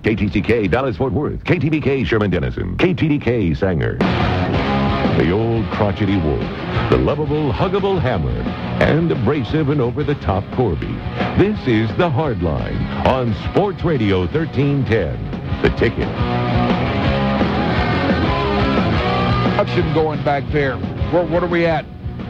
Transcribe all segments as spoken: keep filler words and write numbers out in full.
K T C K Dallas-Fort Worth, K T B K Sherman-Denison, K T D K Sanger. The old crotchety wolf, the lovable, huggable Hammer, and abrasive and over-the-top Corby. This is The Hard Line on Sports Radio thirteen ten. The Ticket. Auction going back there. What, what are we at?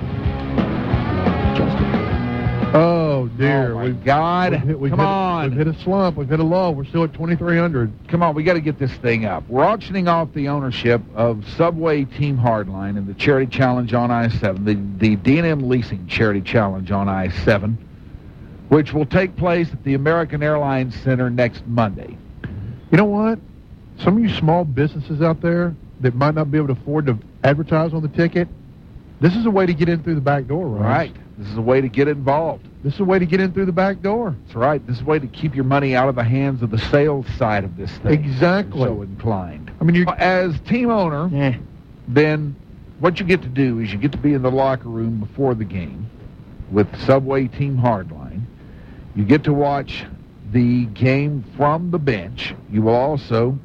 Oh, dear. Oh, my we've, God. We've hit, we've Come hit, on. We've hit a slump. We've hit a lull. We're still at twenty-three hundred. Come on, we got to get this thing up. We're auctioning off the ownership of Subway Team Hardline and the Charity Challenge on I seven, the, the D and M Leasing Charity Challenge on I seven, which will take place at the American Airlines Center next Monday. You know what? Some of you small businesses out there that might not be able to afford to advertise on the ticket, this is a way to get in through the back door, right? Right. This is a way to get involved. This is a way to get in through the back door. That's right. This is a way to keep your money out of the hands of the sales side of this thing. Exactly. So inclined. I mean, you As team owner, yeah. then what you get to do is you get to be in the locker room before the game with Subway Team Hardline. You get to watch the game from the bench. You will also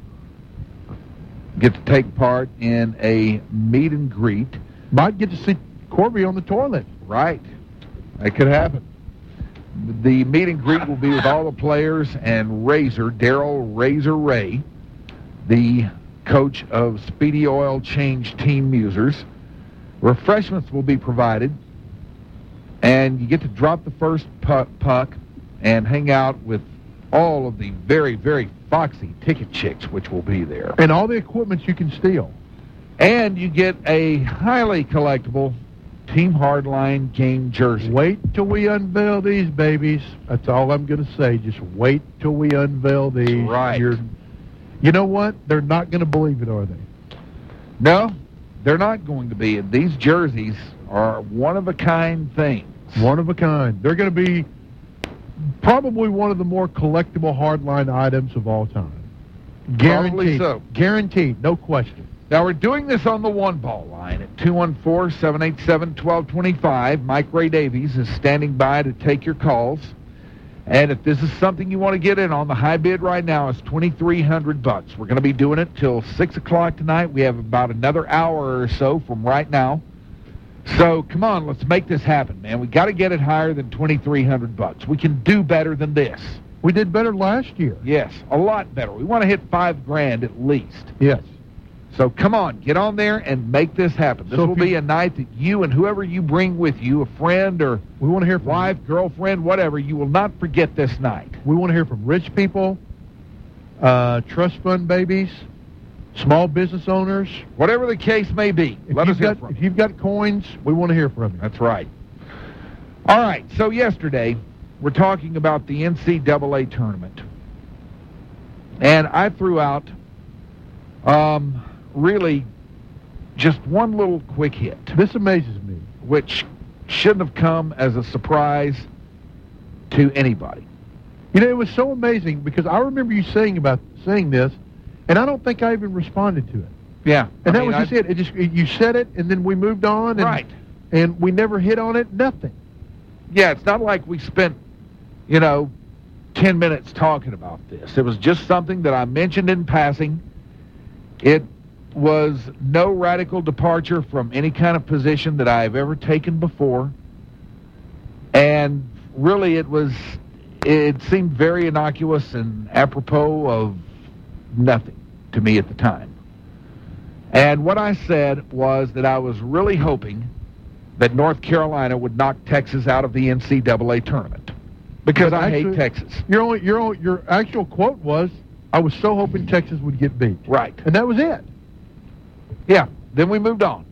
get to take part in a meet and greet. Might get to see Corby on the toilet. Right. That could happen. The meet and greet will be with all the players and Razor, Darryl Razor Ray, the coach of Speedy Oil Change Team Musers. Refreshments will be provided, and you get to drop the first puck, puck and hang out with all of the very, very foxy ticket chicks, which will be there. And all the equipment you can steal. And you get a highly collectible Team Hardline game jersey. Wait till we unveil these babies. That's all I'm going to say. Just wait till we unveil these. That's right. You're, you know what? They're not going to believe it, are they? No, they're not going to be. And these jerseys are one-of-a-kind things. One of a kind. They're going to be probably one of the more collectible hardline items of all time. Probably Guaranteed. so. Guaranteed. No question. Now, we're doing this on the one-ball line at two one four, seven eight seven, one two two five. Mike Ray Davies is standing by to take your calls. And if this is something you want to get in on, the high bid right now is twenty-three hundred bucks. We're going to be doing it till six o'clock tonight. We have about another hour or so from right now. So, come on, let's make this happen, man. We got to get it higher than twenty-three hundred bucks. We can do better than this. We did better last year. Yes, a lot better. We want to hit five grand at least. Yes. So come on, get on there and make this happen. This So will if be you- a night that you and whoever you bring with you, a friend or We want to hear from wife, girlfriend, whatever, you will not forget this night. We want to hear from rich people, uh, trust fund babies, small business owners. Whatever the case may be, If let us you've hear got from if you. you've got coins, we want to hear from you. That's right. All right, so yesterday we're talking about the N C double A tournament. And I threw out um, really just one little quick hit, This amazes me. which shouldn't have come as a surprise to anybody. You know, it was so amazing because I remember you saying about saying this, and I don't think I even responded to it. Yeah. And I that mean, was just I- it. It just you said it, and then we moved on, and, Right. and we never hit on it. Nothing. Yeah, it's not like we spent, you know, ten minutes talking about this. It was just something that I mentioned in passing. It was no radical departure from any kind of position that I've ever taken before. And really it was, it seemed very innocuous and apropos of nothing to me at the time. And what I said was that I was really hoping that North Carolina would knock Texas out of the N C double A tournament because But I actually- hate Texas. Your only, your only, your actual quote was, "I was so hoping Texas would get beat," Right. and that was it. Yeah. Then we moved on.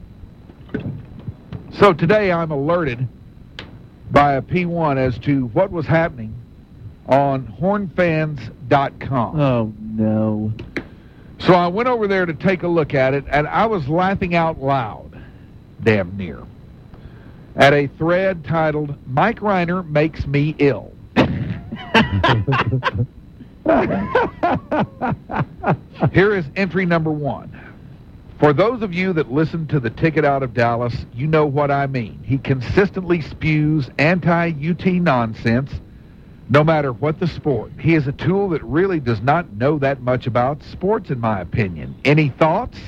So today I'm alerted by a P one as to what was happening on horn fans dot com. Oh, no. So I went over there to take a look at it, and I was laughing out loud, damn near, at a thread titled, Mike Reiner Makes Me Ill. Here is entry number one. For those of you that listen to the Ticket out of Dallas, you know what I mean. He consistently spews anti-U T nonsense, no matter what the sport. He is a tool that really does not know that much about sports, in my opinion. Any thoughts?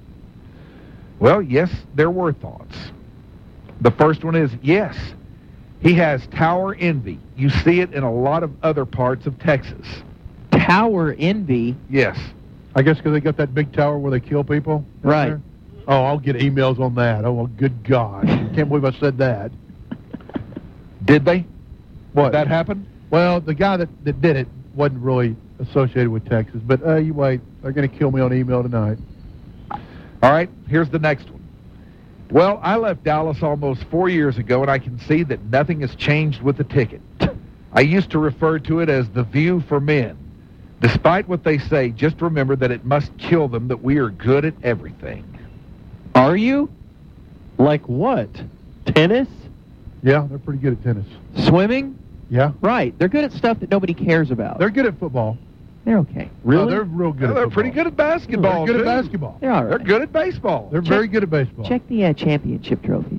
Well, yes, there were thoughts. The first one is, yes, he has tower envy. You see it in a lot of other parts of Texas. Tower envy? Yes. I guess because they got that big tower where they kill people? down Right. there? Oh, I'll get emails on that. Oh, well, good God. Can't believe I said that. Did they? What? That happened? Well, the guy that, that did it wasn't really associated with Texas. But uh, you wait. They're going to kill me on email tonight. All right, here's the next one. Well, I left Dallas almost four years ago, and I can see that nothing has changed with the ticket. I used to refer to it as the view for men. Despite what they say, just remember that it must kill them that we are good at everything. Are you? Like what? Tennis? Yeah, they're pretty good at tennis. Swimming? Yeah. Right. They're good at stuff that nobody cares about. They're good at football. They're okay. No, Really? they're real good Well, at they're football. pretty good at basketball, They're good too. at basketball. They're all right. They're good at baseball. They're very good at baseball. Check the uh, championship trophies.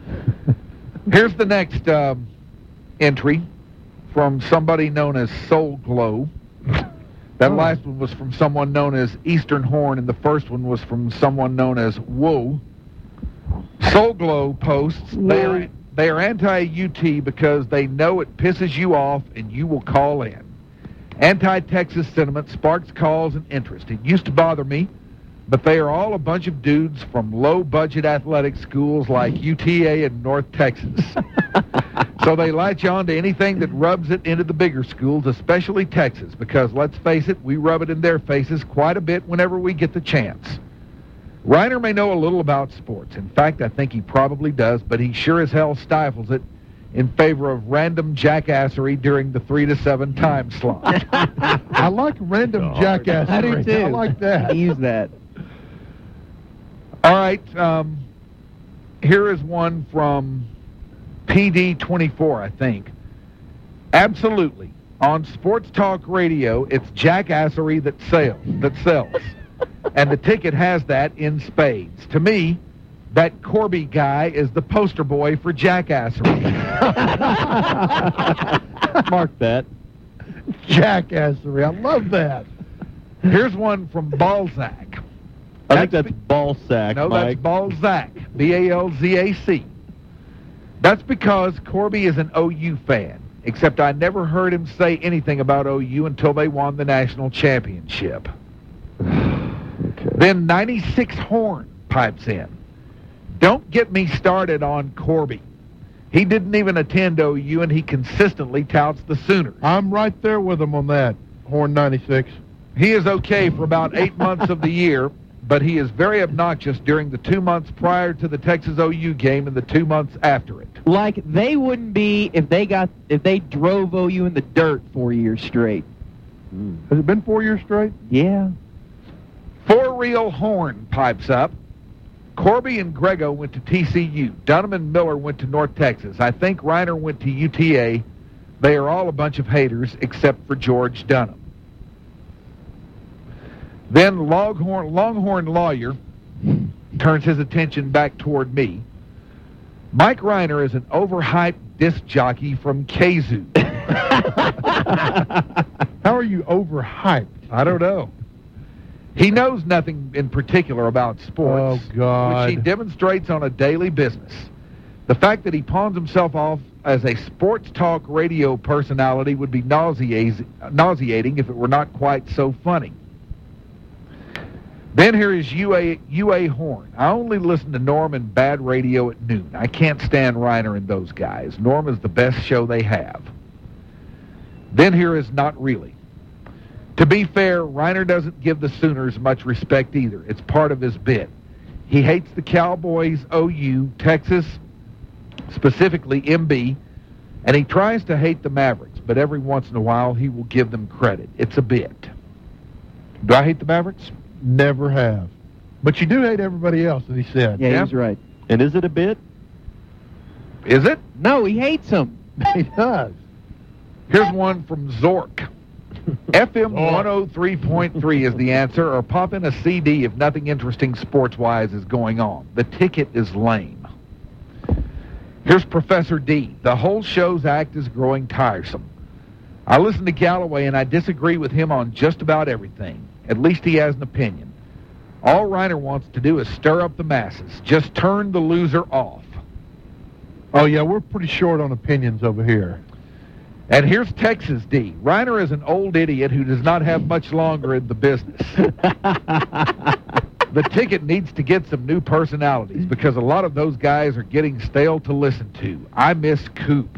Here's the next um, entry from somebody known as Soul Glow. That Oh. last one was from someone known as Eastern Horn, and the first one was from someone known as Whoa. Soul Glow posts, they are, they are anti-U T because they know it pisses you off and you will call in. Anti-Texas sentiment sparks calls and interest. It used to bother me, but they are all a bunch of dudes from low-budget athletic schools like U T A in North Texas. So they latch on to anything that rubs it into the bigger schools, especially Texas, because let's face it, we rub it in their faces quite a bit whenever we get the chance. Reiner may know a little about sports. In fact, I think he probably does, but he sure as hell stifles it in favor of random jackassery during the three to seven time slot. I like random jackassery. I do too. I like that. Use that. All right, um, here is one from P D twenty-four, I think. Absolutely. On Sports Talk Radio, it's jackassery that sells, that sells. And the ticket has that in spades. To me, that Corby guy is the poster boy for jackassery. Mark that. Jackassery. I love that. Here's one from Balzac. I think that's be- ball sack, No, Mike. that's Balzac. B A L Z A C. That's because Corby is an O U fan, except I never heard him say anything about O U until they won the national championship. Okay. Then ninety-six Horn pipes in. Don't get me started on Corby. He didn't even attend O U, and he consistently touts the Sooners. I'm right there with him on that. Horn ninety-six. He is okay for about eight months of the year, but he is very obnoxious during the two months prior to the Texas O U game and the two months after it. Like they wouldn't be if they got if they drove O U in the dirt four years straight. Has it been four years straight? Yeah. For real Horn pipes up. Corby and Grego went to T C U. Dunham and Miller went to North Texas. I think Reiner went to U T A. They are all a bunch of haters except for George Dunham. Then Longhorn, Longhorn Lawyer turns his attention back toward me. Mike Reiner is an overhyped disc jockey from Kazoo. How are you overhyped? I don't know. He knows nothing in particular about sports, Oh, God. which he demonstrates on a daily business. The fact that he pawns himself off as a sports talk radio personality would be nauseating, nauseating if it were not quite so funny. Then here is U A, U A Horn. I only listen to Norm and Bad Radio at noon. I can't stand Reiner and those guys. Norm is the best show they have. Then here is Not Really. To be fair, Reiner doesn't give the Sooners much respect either. It's part of his bit. He hates the Cowboys, O U, Texas, specifically M B, and he tries to hate the Mavericks, but every once in a while he will give them credit. It's a bit. Do I hate the Mavericks? Never have. But you do hate everybody else, as he said. Yeah, Yeah. he's right. And is it a bit? Is it? No, he hates him. He does. Here's one from Zork. F M one oh three point three is the answer, or pop in a C D if nothing interesting sports-wise is going on. The ticket is lame. Here's Professor D. The whole show's act is growing tiresome. I listen to Galloway, and I disagree with him on just about everything. At least he has an opinion. All Reiner wants to do is stir up the masses. Just turn the loser off. Oh, yeah, we're pretty short on opinions over here. And here's Texas D. Reiner is an old idiot who does not have much longer in the business. The ticket needs to get some new personalities because a lot of those guys are getting stale to listen to. I miss Coop.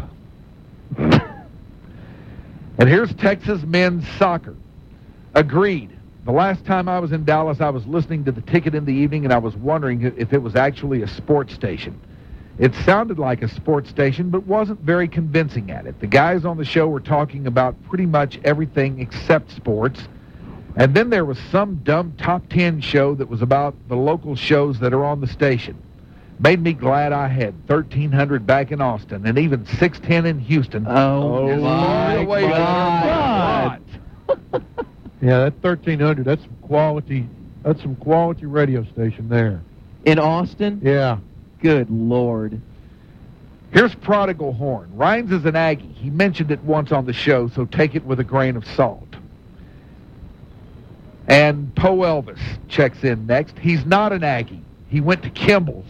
And here's Texas men's soccer. Agreed. The last time I was in Dallas, I was listening to the ticket in the evening, and I was wondering if it was actually a sports station. It sounded like a sports station, but wasn't very convincing at it. The guys on the show were talking about pretty much everything except sports. And then there was some dumb top ten show that was about the local shows that are on the station. Made me glad I had thirteen hundred back in Austin and even six ten in Houston. Oh, As far my away as God. I thought. Yeah, that thirteen hundred, that's some quality, that's some quality radio station there. In Austin? Yeah. Good Lord. Here's Prodigal Horn. Rhines is an Aggie. He mentioned it once on the show, so take it with a grain of salt. And Poe Elvis checks in next. He's not an Aggie. He went to Kimball.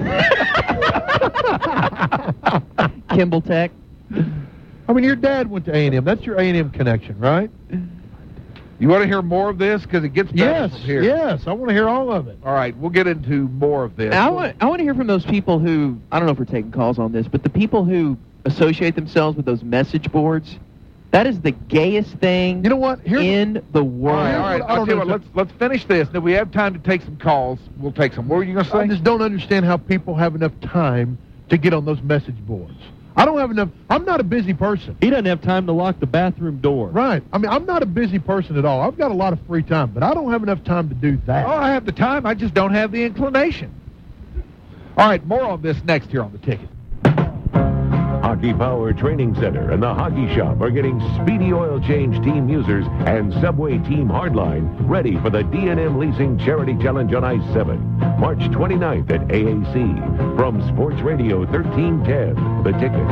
Kimball Tech. I mean, your dad went to A and M. That's your A and M connection, right? You want to hear more of this? Because it gets better Yes, from here. yes. I want to hear all of it. All right, we'll get into more of this. I want, I want to hear from those people who, I don't know if we're taking calls on this, but the people who associate themselves with those message boards, that is the gayest thing You know what? Here's in the All world. right, all right. I I'll don't tell you know what, if let's, let's finish this. And if we have time to take some calls, we'll take some. What were you going to say? I just don't understand how people have enough time to get on those message boards. I don't have enough. I'm not a busy person. He doesn't have time to lock the bathroom door. Right. I mean, I'm not a busy person at all. I've got a lot of free time, but I don't have enough time to do that. Oh, I have the time. I just don't have the inclination. All right, more on this next here on the ticket. Hockey Power Training Center and the Hockey Shop are getting Speedy Oil Change Team users and Subway Team Hardline ready for the D and M Leasing Charity Challenge on I seven, March twenty-ninth at A A C. From Sports Radio thirteen ten, The Ticket.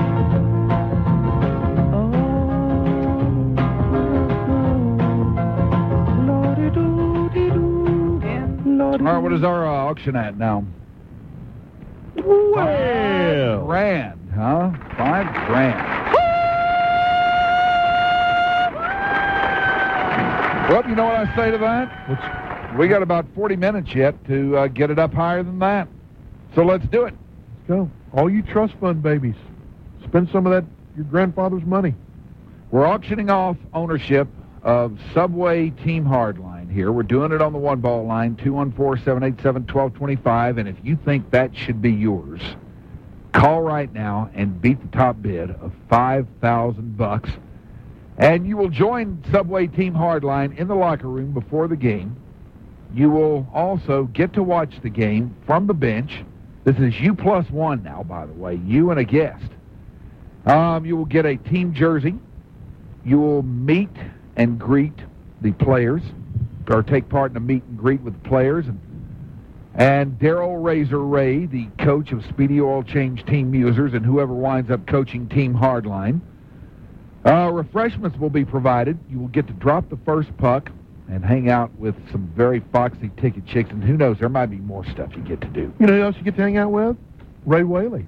All right, what is our uh, auction at now? Well. Grand, huh? Five grand. Well, you know what I say to that? Let's We got about forty minutes yet to uh, get it up higher than that. So let's do it. go. All you trust fund babies, spend some of that your grandfather's money. We're auctioning off ownership of Subway Team Hardline here. We're doing it on the one ball line, two one four, seven eight seven, one two two five. And if you think that should be yours, call right now and beat the top bid of five thousand bucks. And you will join Subway Team Hardline in the locker room before the game. You will also get to watch the game from the bench. This is you plus one now, by the way, you and a guest. Um, you will get a team jersey. You will meet and greet the players, or take part in a meet and greet with the players. And, and Darryl Razor Ray, the coach of Speedy Oil Change Team users, and whoever winds up coaching Team Hardline. Uh, refreshments will be provided. You will get to drop the first puck and hang out with some very foxy ticket chicks. And who knows, there might be more stuff you get to do. You know who else you get to hang out with? Ray Whaley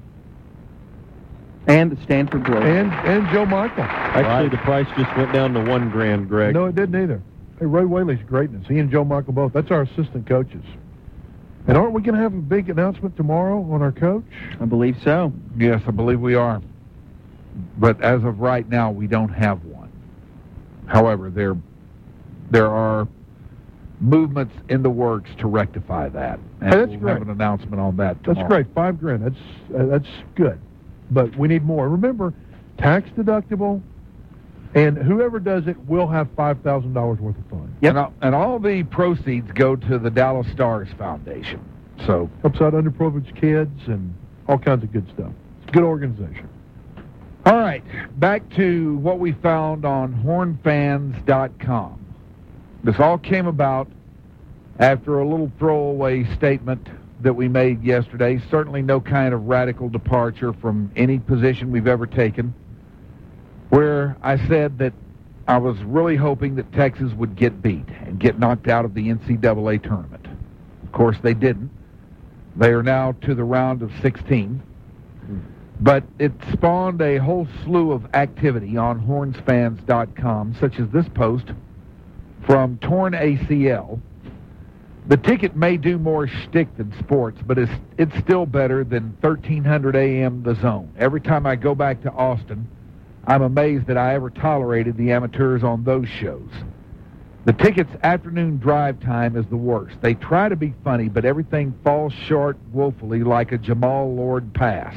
And the Stanford Blade. and and Joe Michael. Actually, the price just went down to one grand, Greg. No, it didn't either. Hey, Ray Whaley's greatness. He and Joe Michael both. That's our assistant coaches. And aren't we going to have a big announcement tomorrow on our coach? I believe so. Yes, I believe we are. But as of right now, we don't have one. However, there there are movements in the works to rectify that. And Hey, that's we'll great. have an announcement on that tomorrow. That's great. Five grand. That's uh, that's good. But we need more. Remember, tax deductible, and whoever does it will have five thousand dollars worth of fun. And, all, and all the proceeds go to the Dallas Stars Foundation. So, Helps out underprivileged kids and all kinds of good stuff. It's a good organization. all right, back to what we found on horn fans dot com. This all came about after a little throwaway statement that we made yesterday. Certainly no kind of radical departure from any position we've ever taken. where I said that I was really hoping that Texas would get beat and get knocked out of the N C double A tournament. Of course, they didn't. They are now to the round of sixteen. But it spawned a whole slew of activity on horns fans dot com, such as this post from Torn A C L. The ticket may do more shtick than sports, but it's, it's still better than thirteen hundred A M The Zone. Every time I go back to Austin, I'm amazed that I ever tolerated the amateurs on those shows. The ticket's afternoon drive time is the worst. They try to be funny, but everything falls short woefully like a Jamal Lord pass.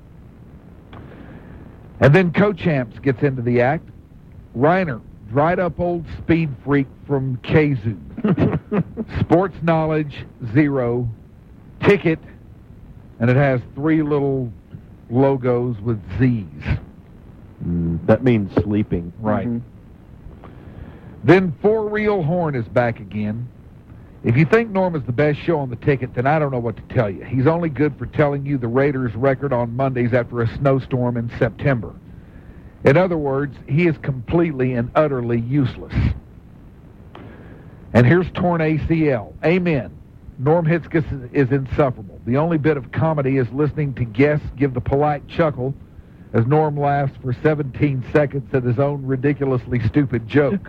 And then Co-Champs gets into the act. Reiner, dried up old speed freak from Kazoo. Sports knowledge, zero. Ticket, and it has three little logos with Z's. Mm, that means sleeping. Right. Mhm. Then For Real Horn is back again. If you think Norm is the best show on the ticket, then I don't know what to tell you. He's only good for telling you the Raiders' record on Mondays after a snowstorm in September. In other words, he is completely and utterly useless. And here's Torn A C L. Amen. Norm Hitzges is insufferable. The only bit of comedy is listening to guests give the polite chuckle as Norm laughs for seventeen seconds at his own ridiculously stupid joke.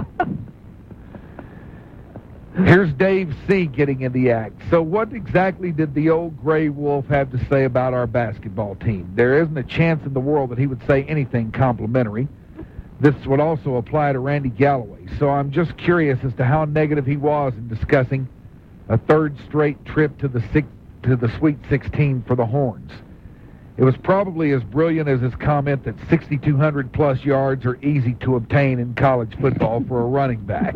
Here's Dave C. getting in the act. So what exactly did the old gray wolf have to say about our basketball team? There isn't a chance in the world that he would say anything complimentary. This would also apply to Randy Galloway. So I'm just curious as to how negative he was in discussing a third straight trip to the six, to the Sweet sixteen for the Horns. It was probably as brilliant as his comment that sixty-two hundred plus yards are easy to obtain in college football for a running back.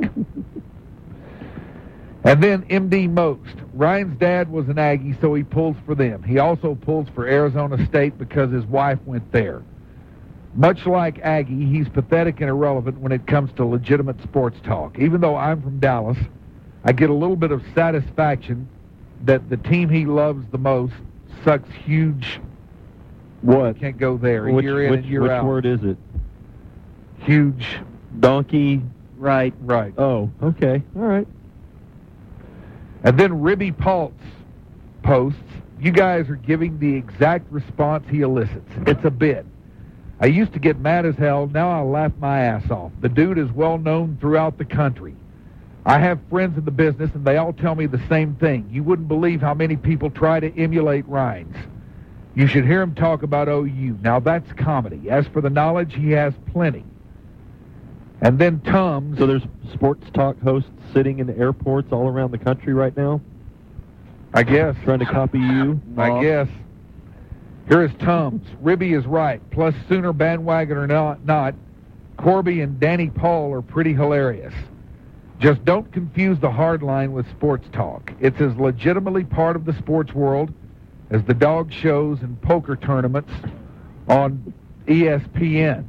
And then M D Most. Ryan's dad was an Aggie, so he pulls for them. He also pulls for Arizona State because his wife went there. Much like Aggie, he's pathetic and irrelevant when it comes to legitimate sports talk. Even though I'm from Dallas, I get a little bit of satisfaction that the team he loves the most sucks huge. What? Can't go there. Which, year in which, and year which out. word is it? Huge. Donkey. Right. Right. Oh, okay. All right. And then Ribby Paltz posts, you guys are giving the exact response he elicits. It's a bit. I used to get mad as hell. Now I laugh my ass off. The dude is well known throughout the country. I have friends in the business, and they all tell me the same thing. You wouldn't believe how many people try to emulate Rhines. You should hear him talk about O U. Now that's comedy. As for the knowledge, he has plenty. And then Tums. So there's sports talk hosts sitting in airports all around the country right now, I guess. trying to copy you. I guess. Here is Tums. Ribby is right. Plus, Sooner bandwagon or not, not, Corby and Danny Paul are pretty hilarious. Just don't confuse the hard line with sports talk. It's as legitimately part of the sports world as the dog shows and poker tournaments on E S P N.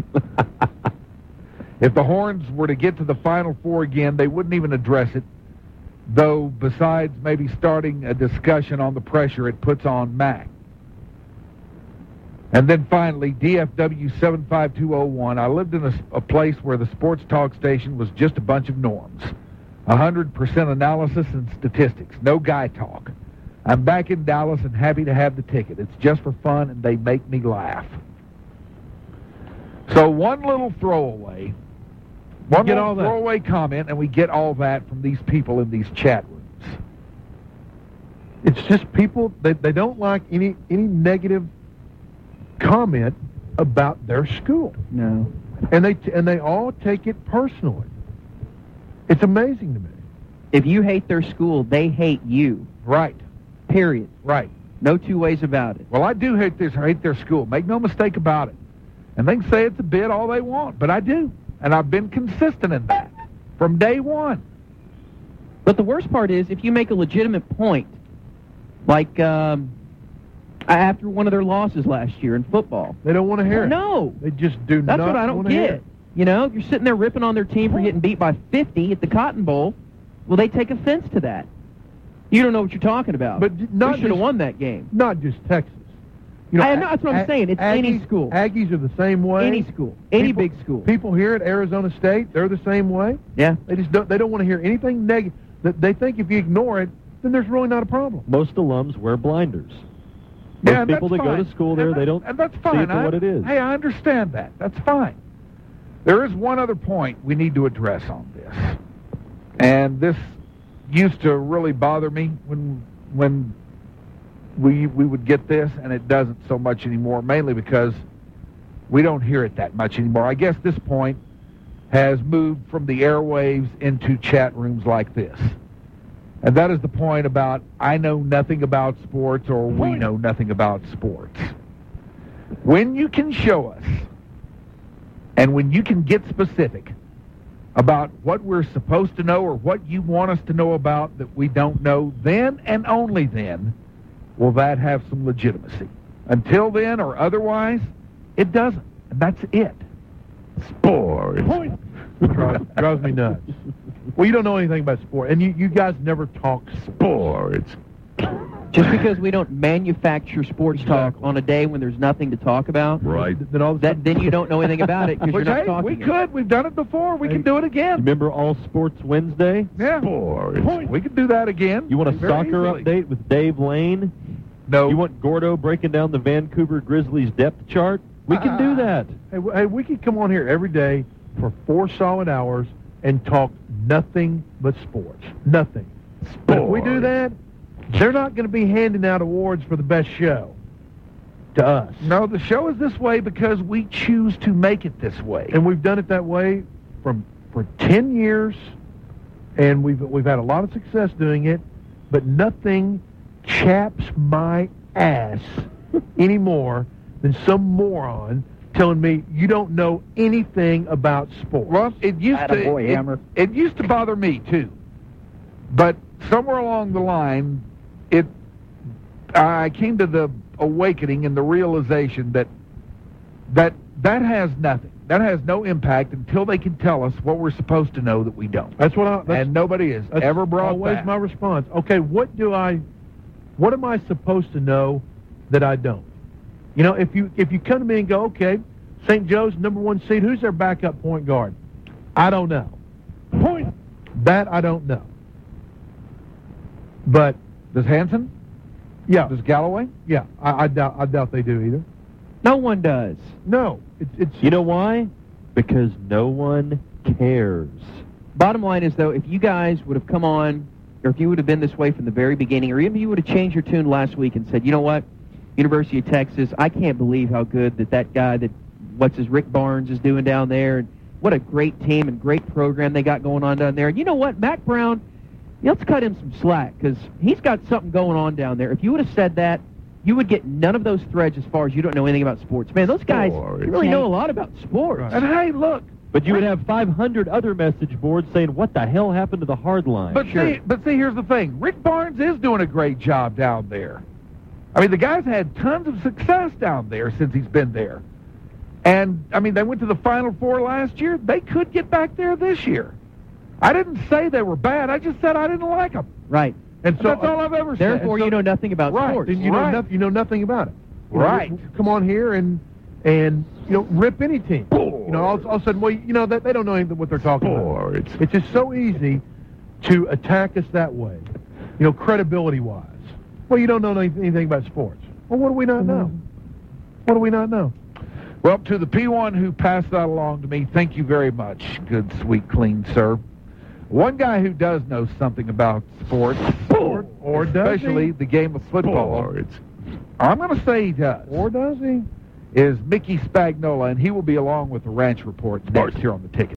If the Horns were to get to the Final Four again, they wouldn't even address it, though besides maybe starting a discussion on the pressure it puts on Mac. And then finally, D F W seven five two oh one. I lived in a, a place where the sports talk station was just a bunch of norms. one hundred percent analysis and statistics. No guy talk. I'm back in Dallas and happy to have the ticket. It's just for fun, and they make me laugh. So one little throwaway, one get little all that. throwaway comment, and we get all that from these people in these chat rooms. It's just people, they, they don't like any any negative comment about their school. No. And they and they all take it personally. It's amazing to me. If you hate their school, they hate you. Right, Period. right. No two ways about it. Well, I do hate this, hate their school. Make no mistake about it. And they can say it's a bit all they want, but I do. And I've been consistent in that from day one. But the worst part is if you make a legitimate point, like um, after one of their losses last year in football. They don't want to hear it. No. They just do That's not what I don't want to hear get. it. You know, if you're sitting there ripping on their team for getting beat by fifty at the Cotton Bowl, well, they take offense to that. You don't know what you're talking about. But not we should have just- won that game. Not just Texas. You I know, that's what I'm A- saying. It's any Aggies- school. Aggies are the same way. Any school. Any People- big school. People here at Arizona State, they're the same way. Yeah. They just don't. They don't want to hear anything negative. They think if you ignore it, then there's really not a problem. Most alums wear blinders. Yeah, Most and people that's that go fine. to school there, And they that- don't and that's see fine. it for I- what it is. Hey, I understand that. That's fine. There is one other point we need to address on this, and this used to really bother me when when we we would get this, and it doesn't so much anymore, mainly because we don't hear it that much anymore. I guess this point has moved from the airwaves into chat rooms like this. And that is the point about I know nothing about sports or we know nothing about sports. When you can show us and when you can get specific about what we're supposed to know or what you want us to know about that we don't know, then and only then will that have some legitimacy. Until then or otherwise, it doesn't. And that's it. Sports. drives, drives me nuts. Well, you don't know anything about sport, and you, you guys never talk Sports. Just because we don't manufacture sports talk Exactly. on a day when there's nothing to talk about, Right. Then all of a that sudden, then you don't know anything about it because you're Which, not hey, talking. we it. could. We've done it before. We Hey. can do it again. Remember All Sports Wednesday? Yeah. Sports. We can do that again. You want a Very soccer easily. update with Dave Lane? No. You want Gordo breaking down the Vancouver Grizzlies depth chart? We can do that. hey, w- hey, we could come on here every day for four solid hours and talk nothing but sports. Nothing. But if we do that, they're not going to be handing out awards for the best show to us. No, the show is this way because we choose to make it this way. And we've done it that way from for ten years, and we've we've had a lot of success doing it, but nothing chaps my ass anymore than some moron telling me you don't know anything about sports. Well, it used to Attaboy, it, Hammer. it used to bother me too, but somewhere along the line, it I came to the awakening and the realization that that that has nothing. That has no impact until they can tell us what we're supposed to know that we don't. That's what I. That's, And nobody has that's ever brought always that. my response. Okay, what do I? What am I supposed to know that I don't? You know, if you if you come to me and go, okay, Saint Joe's number one seed, who's their backup point guard? I don't know. Point. That I don't know. But Does Hanson? yeah, Does Galloway? yeah, I, I doubt I doubt they do either. No one does. No, it's it's You know why? Because no one cares. Bottom line is, though, if you guys would have come on, or if you would have been this way from the very beginning, or even if you would have changed your tune last week and said, you know what, University of Texas, I can't believe how good that that guy that, what's his, Rick Barnes is doing down there, and what a great team and great program they got going on down there. And you know what, Mac Brown, let's cut him some slack, because he's got something going on down there. If you would have said that, you would get none of those threads as far as you don't know anything about sports. Man, those guys Sports. really know a lot about sports. Right. And hey, look. But you would have five hundred other message boards saying, what the hell happened to the hard line? But see, but see, here's the thing. Rick Barnes is doing a great job down there. I mean, the guy's had tons of success down there since he's been there. And, I mean, they went to the Final Four last year. They could get back there this year. I didn't say they were bad. I just said I didn't like them. Right. and so That's all I've ever said. Therefore, you know nothing about Right. sports. then you know Right. nothing. You know nothing about it. You know, Right. you come on here and and you know rip any team. You know, all, all of a sudden, well, you know that they don't know anything what they're talking about. Sports. It's just so easy to attack us that way. You know, credibility wise. Well, you don't know anything anything about sports. Well, what do we not know? What do we not know? Well, to the P one who passed that along to me, thank you very much, good, sweet, clean sir. One guy who does know something about sports, Or, or does especially he? the game of football, Sports. I'm going to say he does, Or does he? is Mickey Spagnola, and he will be along with the Ranch Report next Sports. here on the Ticket.